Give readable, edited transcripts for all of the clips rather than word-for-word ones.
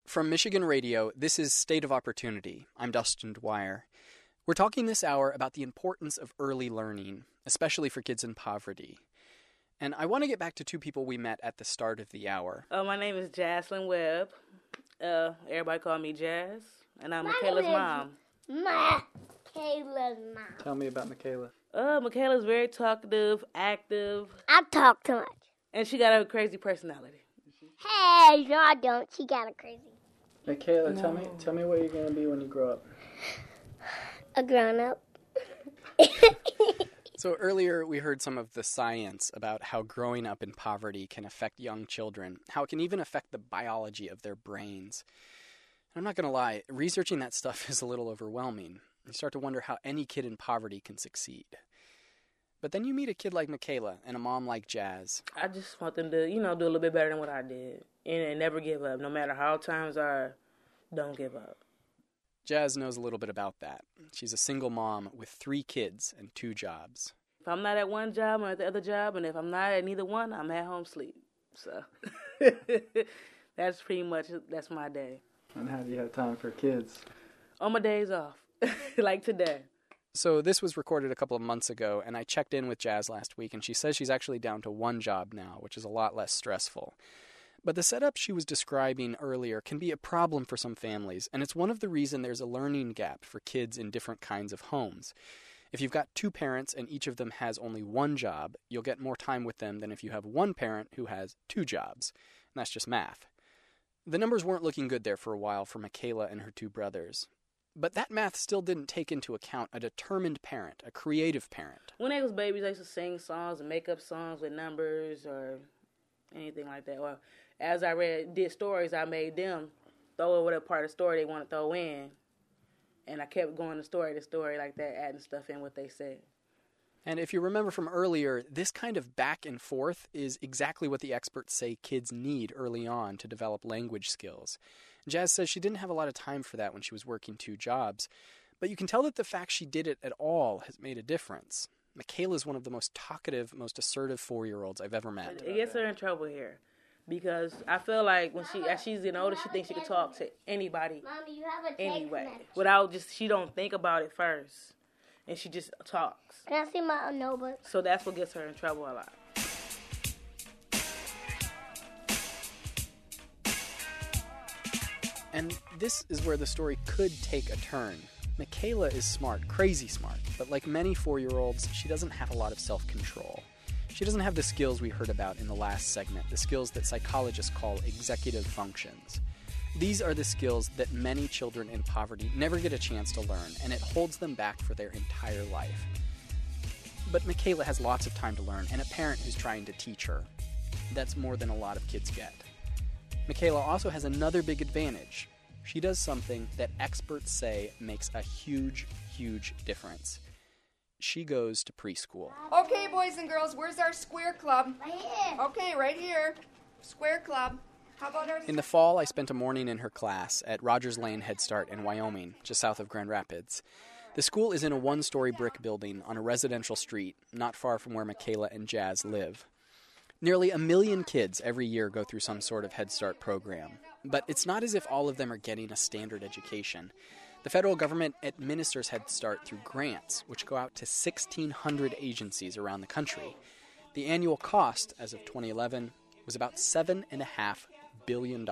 From Michigan Radio, this is State of Opportunity. I'm Dustin Dwyer. We're talking this hour about the importance of early learning, especially for kids in poverty. And I want to get back to two people we met at the start of the hour. My name is Jaslyn Webb. Everybody call me Jazz, and I'm Michaela's mom. Michaela's mom. Tell me about Michaela. Michaela's very talkative, active. I talk too much. And she got a crazy personality. Hey, no I don't. She got a crazy. Michaela, tell me what you're going to be when you grow up. A grown-up. So earlier we heard some of the science about how growing up in poverty can affect young children, how it can even affect the biology of their brains. And I'm not going to lie, researching that stuff is a little overwhelming. You start to wonder how any kid in poverty can succeed. But then you meet a kid like Michaela and a mom like Jazz. I just want them to, do a little bit better than what I did. And never give up. No matter how times are, don't give up. Jazz knows a little bit about that. She's a single mom with 3 kids and 2 jobs. If I'm not at one job, I'm at the other job. And if I'm not at neither one, I'm at home sleep. So that's my day. And how do you have time for kids? On my days off, like today. So this was recorded a couple of months ago, and I checked in with Jazz last week, and she says she's actually down to 1 job now, which is a lot less stressful. But the setup she was describing earlier can be a problem for some families, and it's one of the reasons there's a learning gap for kids in different kinds of homes. If you've got 2 parents and each of them has only 1 job, you'll get more time with them than if you have 1 parent who has 2 jobs. And that's just math. The numbers weren't looking good there for a while for Michaela and her 2 brothers. But that math still didn't take into account a determined parent, a creative parent. When they was babies, they used to sing songs and make up songs with numbers or anything like that. Well, as I did stories, I made them throw whatever part of the story they want to throw in. And I kept going to story like that, adding stuff in what they said. And if you remember from earlier, this kind of back and forth is exactly what the experts say kids need early on to develop language skills. Jazz says she didn't have a lot of time for that when she was working 2 jobs, but you can tell that the fact she did it at all has made a difference. Michaela's one of the most talkative, most assertive 4-year-olds I've ever met. It gets her in trouble here because I feel like as she's getting older, she thinks she can talk to anybody. Mommy, you have a anyway, message. without she don't think about it first, and she just talks. Can I see my notebook? So that's what gets her in trouble a lot. And this is where the story could take a turn. Michaela is smart, crazy smart, but like many 4-year-olds, she doesn't have a lot of self-control. She doesn't have the skills we heard about in the last segment, the skills that psychologists call executive functions. These are the skills that many children in poverty never get a chance to learn, and it holds them back for their entire life. But Michaela has lots of time to learn, and a parent who's trying to teach her. That's more than a lot of kids get. Michaela also has another big advantage. She does something that experts say makes a huge, huge difference. She goes to preschool. Okay, boys and girls, where's our square club? Right here. Okay, right here. Square club. How about our... In the fall, I spent a morning in her class at Rogers Lane Head Start in Wyoming, just south of Grand Rapids. The school is in a 1-story brick building on a residential street, not far from where Michaela and Jazz live. Nearly 1 million kids every year go through some sort of Head Start program. But it's not as if all of them are getting a standard education. The federal government administers Head Start through grants, which go out to 1,600 agencies around the country. The annual cost, as of 2011, was about $7.5 billion.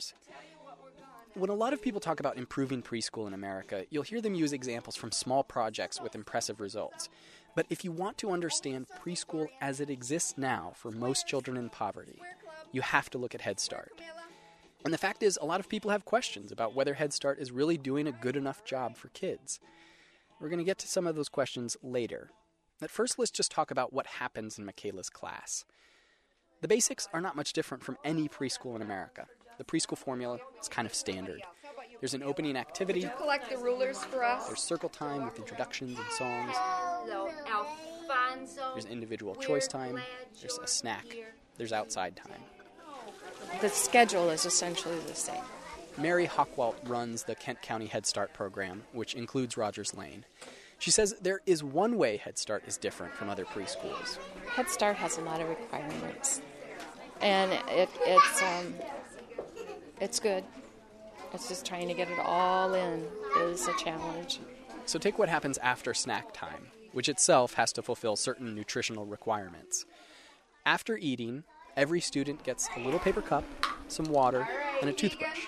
When a lot of people talk about improving preschool in America, you'll hear them use examples from small projects with impressive results. But if you want to understand preschool as it exists now for most children in poverty, you have to look at Head Start. And the fact is, a lot of people have questions about whether Head Start is really doing a good enough job for kids. We're going to get to some of those questions later. But first, let's just talk about what happens in Michaela's class. The basics are not much different from any preschool in America. The preschool formula is kind of standard. There's an opening activity. Would you collect the rulers for us? There's circle time with introductions and songs. Hello, Alfonso. There's individual choice time. There's a snack. There's outside time. The schedule is essentially the same. Mary Hockwalt runs the Kent County Head Start program, which includes Rogers Lane. She says there is one way Head Start is different from other preschools. Head Start has a lot of requirements, and it's good. It's just trying to get it all in is a challenge. So take what happens after snack time, which itself has to fulfill certain nutritional requirements. After eating, every student gets a little paper cup, some water, and a toothbrush.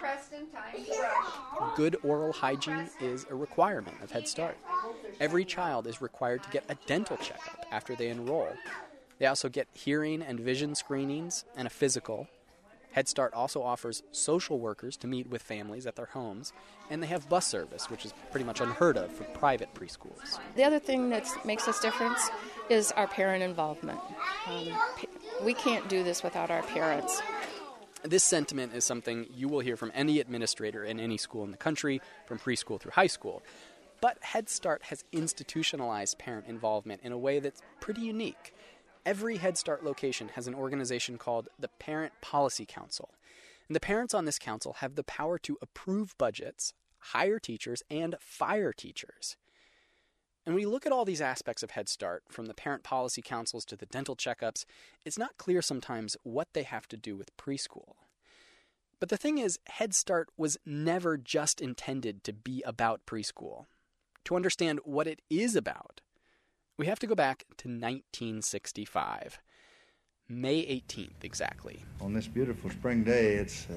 Good oral hygiene is a requirement of Head Start. Every child is required to get a dental checkup after they enroll. They also get hearing and vision screenings and a physical. Head Start also offers social workers to meet with families at their homes, and they have bus service, which is pretty much unheard of for private preschools. The other thing that makes us different is our parent involvement. We can't do this without our parents. This sentiment is something you will hear from any administrator in any school in the country, from preschool through high school. But Head Start has institutionalized parent involvement in a way that's pretty unique. Every Head Start location has an organization called the Parent Policy Council. And the parents on this council have the power to approve budgets, hire teachers, and fire teachers. And when you look at all these aspects of Head Start, from the parent policy councils to the dental checkups, it's not clear sometimes what they have to do with preschool. But the thing is, Head Start was never just intended to be about preschool. To understand what it is about, we have to go back to 1965. May 18th, exactly. On this beautiful spring day, it's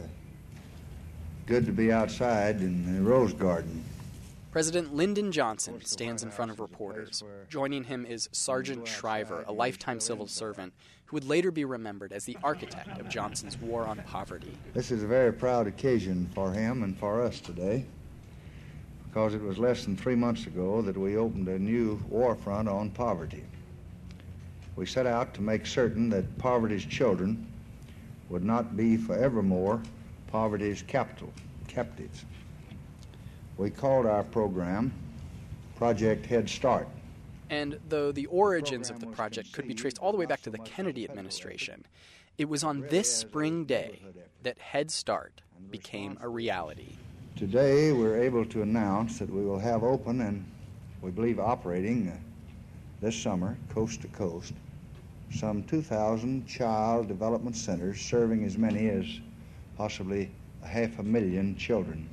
good to be outside in the Rose Garden. President Lyndon Johnson stands in front of reporters. Joining him is Sergeant Shriver, a lifetime civil servant who would later be remembered as the architect of Johnson's war on poverty. This is a very proud occasion for him and for us today, because it was less than 3 months ago that we opened a new war front on poverty. We set out to make certain that poverty's children would not be forevermore poverty's captives. We called our program Project Head Start. And though the origins of the project could be traced all the way back to the Kennedy administration, it was on this spring day that Head Start became a reality. Today, we're able to announce that we will have open and we believe operating this summer, coast to coast, some 2,000 child development centers serving as many as possibly 500,000 children.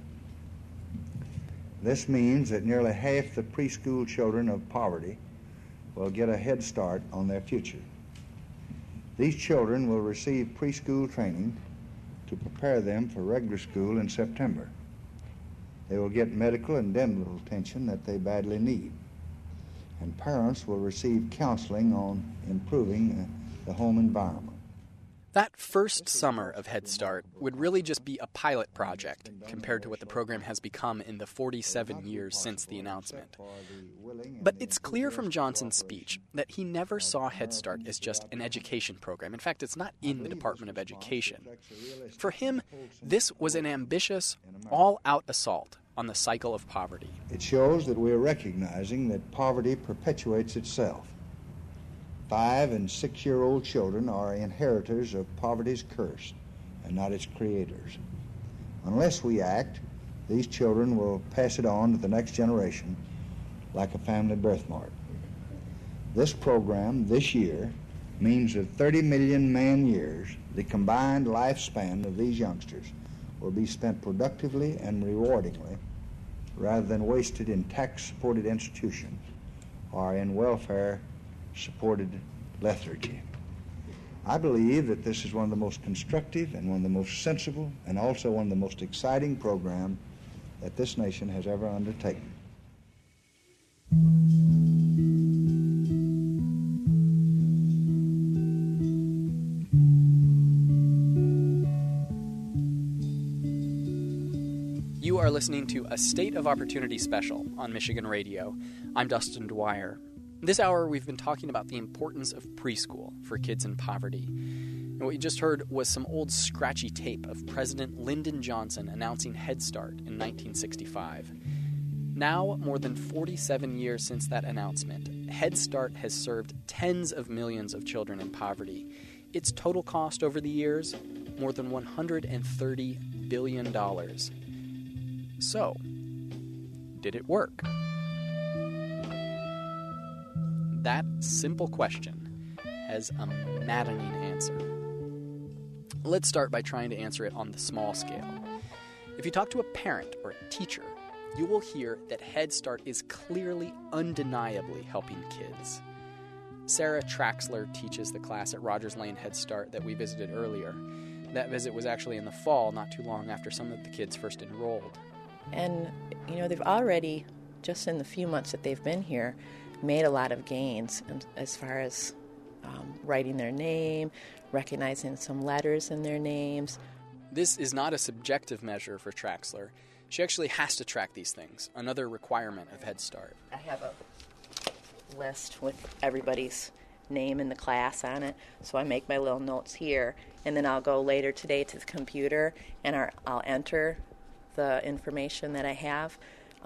This means that nearly half the preschool children of poverty will get a head start on their future. These children will receive preschool training to prepare them for regular school in September. They will get medical and dental attention that they badly need. And parents will receive counseling on improving the home environment. That first summer of Head Start would really just be a pilot project compared to what the program has become in the 47 years since the announcement. But it's clear from Johnson's speech that he never saw Head Start as just an education program. In fact, it's not in the Department of Education. For him, this was an ambitious, all-out assault on the cycle of poverty. It shows that we are recognizing that poverty perpetuates itself. 5- and 6-year-old children are inheritors of poverty's curse and not its creators. Unless we act, these children will pass it on to the next generation like a family birthmark. This program this year means that 30 million man-years, the combined lifespan of these youngsters, will be spent productively and rewardingly rather than wasted in tax-supported institutions or in welfare-supported lethargy. I believe that this is one of the most constructive and one of the most sensible and also one of the most exciting programs that this nation has ever undertaken. You are listening to a State of Opportunity special on Michigan Radio. I'm Dustin Dwyer. This hour, we've been talking about the importance of preschool for kids in poverty. And what you just heard was some old scratchy tape of President Lyndon Johnson announcing Head Start in 1965. Now, more than 47 years since that announcement, Head Start has served tens of millions of children in poverty. Its total cost over the years, more than $130 billion. So, did it work? That simple question has a maddening answer. Let's start by trying to answer it on the small scale. If If you talk to a parent or a teacher, you will hear that Head Start is clearly, undeniably helping kids. Sarah Traxler teaches the class at Rogers Lane Head Start that we visited earlier. That visit was actually in the fall, not too long after some of the kids first enrolled. And, they've already, just in the few months that they've been here, made a lot of gains as far as writing their name, recognizing some letters in their names. This is not a subjective measure for Traxler. She actually has to track these things, another requirement of Head Start. I have a list with everybody's name in the class on it, so I make my little notes here, and then I'll go later today to the computer and I'll enter the information that I have.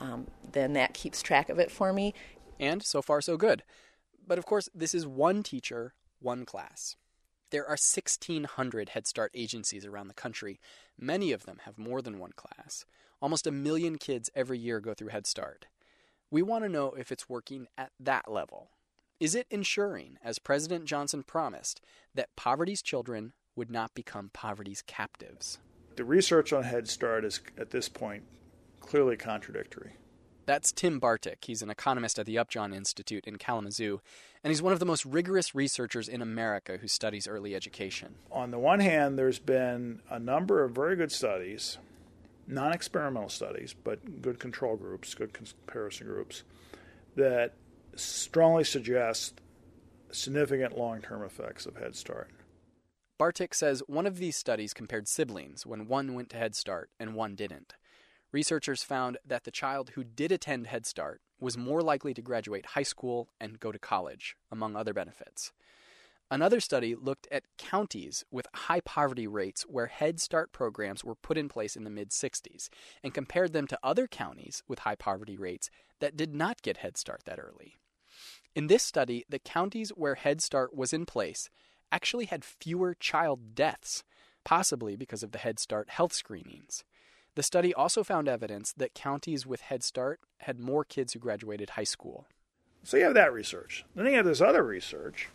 Then that keeps track of it for me. And so far so good. But of course, this is one teacher, one class. There are 1,600 Head Start agencies around the country. Many of them have more than one class. Almost 1 million kids every year go through Head Start. We want to know if it's working at that level. Is it ensuring, as President Johnson promised, that poverty's children would not become poverty's captives? The research on Head Start is, at this point, clearly contradictory. That's Tim Bartik. He's an economist at the Upjohn Institute in Kalamazoo, and he's one of the most rigorous researchers in America who studies early education. On the one hand, there's been a number of very good studies, non-experimental studies, but good control groups, good comparison groups, that strongly suggest significant long-term effects of Head Start. Bartik says one of these studies compared siblings when one went to Head Start and one didn't. Researchers found that the child who did attend Head Start was more likely to graduate high school and go to college, among other benefits. Another study looked at counties with high poverty rates where Head Start programs were put in place in the mid-'60s and compared them to other counties with high poverty rates that did not get Head Start that early. In this study, the counties where Head Start was in place actually had fewer child deaths, possibly because of the Head Start health screenings. The study also found evidence that counties with Head Start had more kids who graduated high school. So you have that research. Then you have this other research.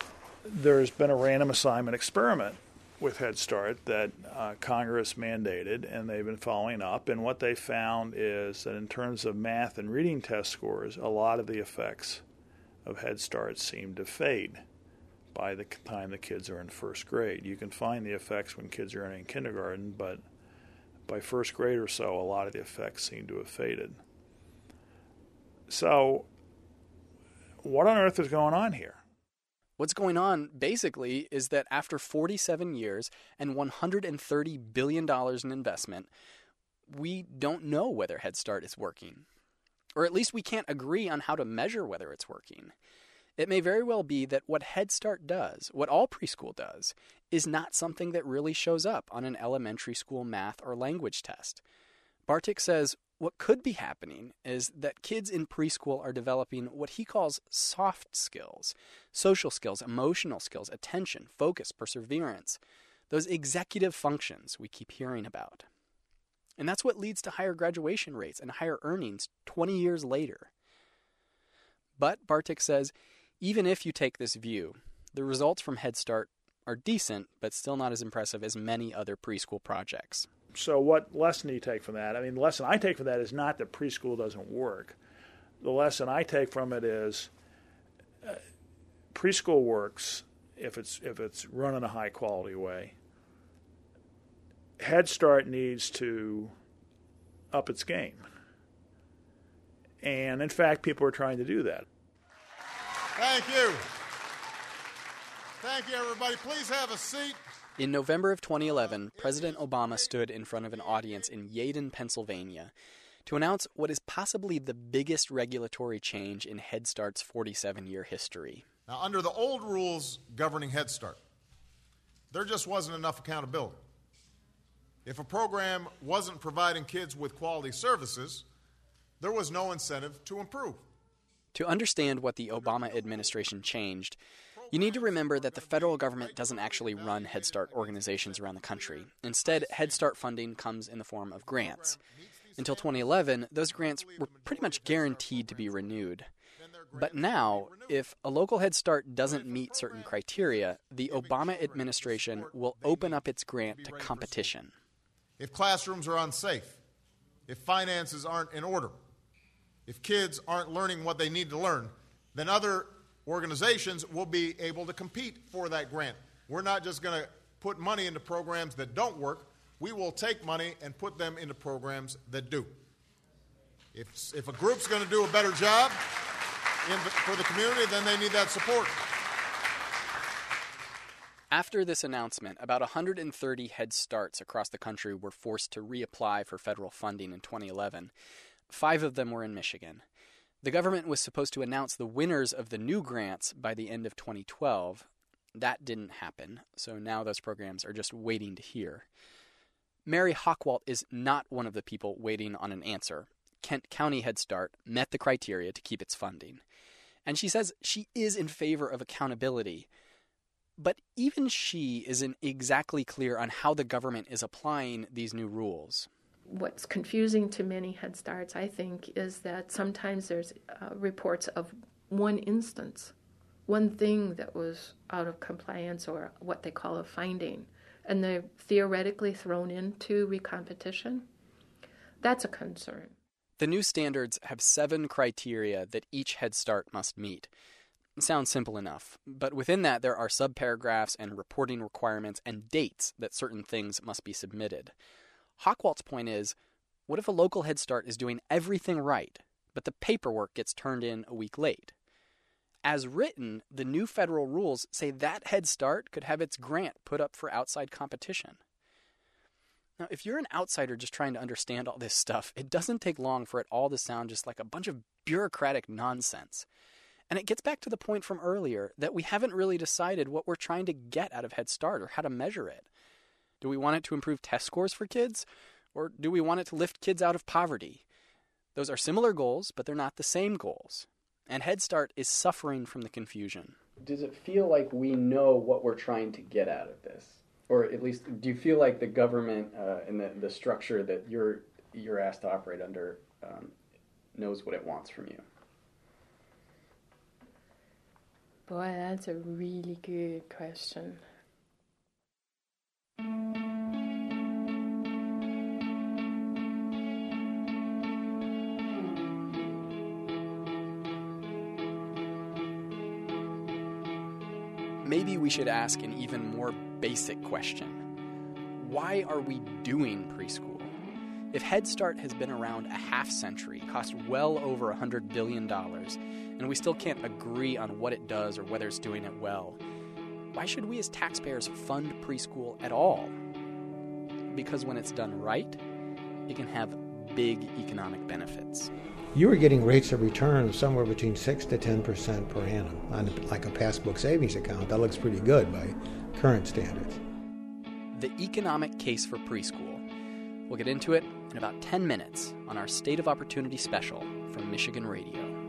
There's been a random assignment experiment with Head Start that Congress mandated, and they've been following up. And what they found is that in terms of math and reading test scores, a lot of the effects of Head Start seem to fade by the time the kids are in first grade. You can find the effects when kids are in kindergarten, but by first grade or so, a lot of the effects seem to have faded. So, what on earth is going on here? What's going on, basically, is that after 47 years and $130 billion in investment, we don't know whether Head Start is working. Or at least we can't agree on how to measure whether it's working. It may very well be that what Head Start does, what all preschool does, is not something that really shows up on an elementary school math or language test. Bartik says what could be happening is that kids in preschool are developing what he calls soft skills, social skills, emotional skills, attention, focus, perseverance, those executive functions we keep hearing about. And that's what leads to higher graduation rates and higher earnings 20 years later. But, Bartik says, even if you take this view, the results from Head Start are decent, but still not as impressive as many other preschool projects. So what lesson do you take from that? I mean, the lesson I take from that is not that preschool doesn't work. The lesson I take from it is preschool works if it's run in a high-quality way. Head Start needs to up its game. And, in fact, people are trying to do that. Thank you. Thank you, everybody. Please have a seat. In November of 2011, President Obama stood in front of an audience in Yeadon, Pennsylvania, to announce what is possibly the biggest regulatory change in Head Start's 47-year history. Now, under the old rules governing Head Start, there just wasn't enough accountability. If a program wasn't providing kids with quality services, there was no incentive to improve. To understand what the Obama administration changed, you need to remember that the federal government doesn't actually run Head Start organizations around the country. Instead, Head Start funding comes in the form of grants. Until 2011, those grants were pretty much guaranteed to be renewed. But now, if a local Head Start doesn't meet certain criteria, the Obama administration will open up its grant to competition. if classrooms are unsafe, if finances aren't in order, if kids aren't learning what they need to learn, then other organizations will be able to compete for that grant. We're not just going to put money into programs that don't work. We will take money and put them into programs that do. If a group's going to do a better job for the community, then they need that support. After this announcement, about 130 Head Starts across the country were forced to reapply for federal funding in 2011. 5 of them were in Michigan. The government was supposed to announce the winners of the new grants by the end of 2012. That didn't happen, so now those programs are just waiting to hear. Mary Hockwalt is not one of the people waiting on an answer. Kent County Head Start met the criteria to keep its funding. And she says she is in favor of accountability. But even she isn't exactly clear on how the government is applying these new rules. What's confusing to many Head Starts, I think, is that sometimes there's reports of one instance, one thing that was out of compliance or what they call a finding, and they're theoretically thrown into recompetition. That's a concern. The new standards have 7 criteria that each Head Start must meet. It sounds simple enough, but within that there are subparagraphs and reporting requirements and dates that certain things must be submitted. Hockwalt's point is, what if a local Head Start is doing everything right, but the paperwork gets turned in a week late? As written, the new federal rules say that Head Start could have its grant put up for outside competition. Now, if you're an outsider just trying to understand all this stuff, it doesn't take long for it all to sound just like a bunch of bureaucratic nonsense. And it gets back to the point from earlier that we haven't really decided what we're trying to get out of Head Start or how to measure it. Do we want it to improve test scores for kids? Or do we want it to lift kids out of poverty? Those are similar goals, but they're not the same goals. And Head Start is suffering from the confusion. Does it feel like we know what we're trying to get out of this? Or at least, do you feel like the government and the structure that you're asked to operate under knows what it wants from you? Boy, that's a really good question. Maybe we should ask an even more basic question. Why are we doing preschool? If Head Start has been around a half century, cost well over $100 billion, and we still can't agree on what it does or whether it's doing it well, why should we as taxpayers fund preschool at all? Because when it's done right, it can have big economic benefits. You were getting rates of return of somewhere between 6 to 10% per annum on like a passbook savings account. That looks pretty good by current standards. The economic case for preschool. We'll get into it in about 10 minutes on our State of Opportunity special from Michigan Radio.